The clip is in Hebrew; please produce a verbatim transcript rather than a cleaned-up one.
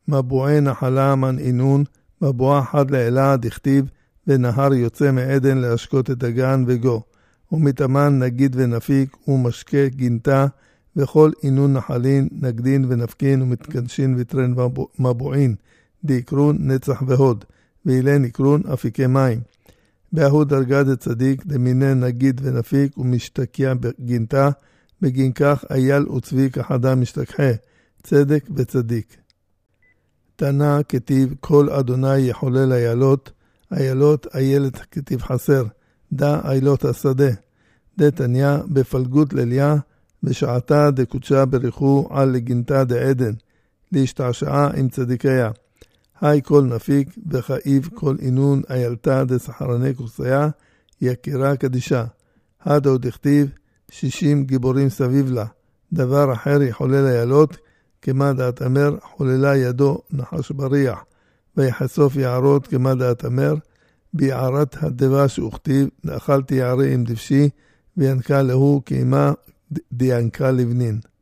מבועי נחלה מנעינון, מבועה חד לאלה דכתיב, ונהר יוצא מעדן להשקות את הגן וגו. ומתאמן נגיד ונפיק, ומשקה גינתה, וכל עינון נחלין, נגדין ונפקין, ומתקנשין וטרן מבועין, דיקרון נצח והוד, ואילן יקרון אפיקי מים. באהו דרגה דצדיק, דמיני נגיד ונפיק, ומשתקיע בגינתה, בגינכך אייל וצבי כחדה משתכחה, צדק וצדיק. תנה כתיב, כל אדוני יחולל איילות, איילות איילת כתיב חסר, דה איילות השדה. דתניה בפלגות לליה, בשעתה דקודשה בריחו על לגינתה דעדן, להשתעשעה עם צדיקיה. היי כל נפיק, וחאיב כל עינון איילתה דסחרני כורסיה, יקירה קדישה. הדו דכתיב, שישים גיבורים סביב לה. דבר אחר יחולל איילות, כמה דעת אמר, חוללה ידו נחש בריח, ויחשוף יערות כמה דעת אמר, ביערת הדבש וכתיב, נאכלתי יערי עם דבשי, וינקה להו כאימה דיינקה לבנין.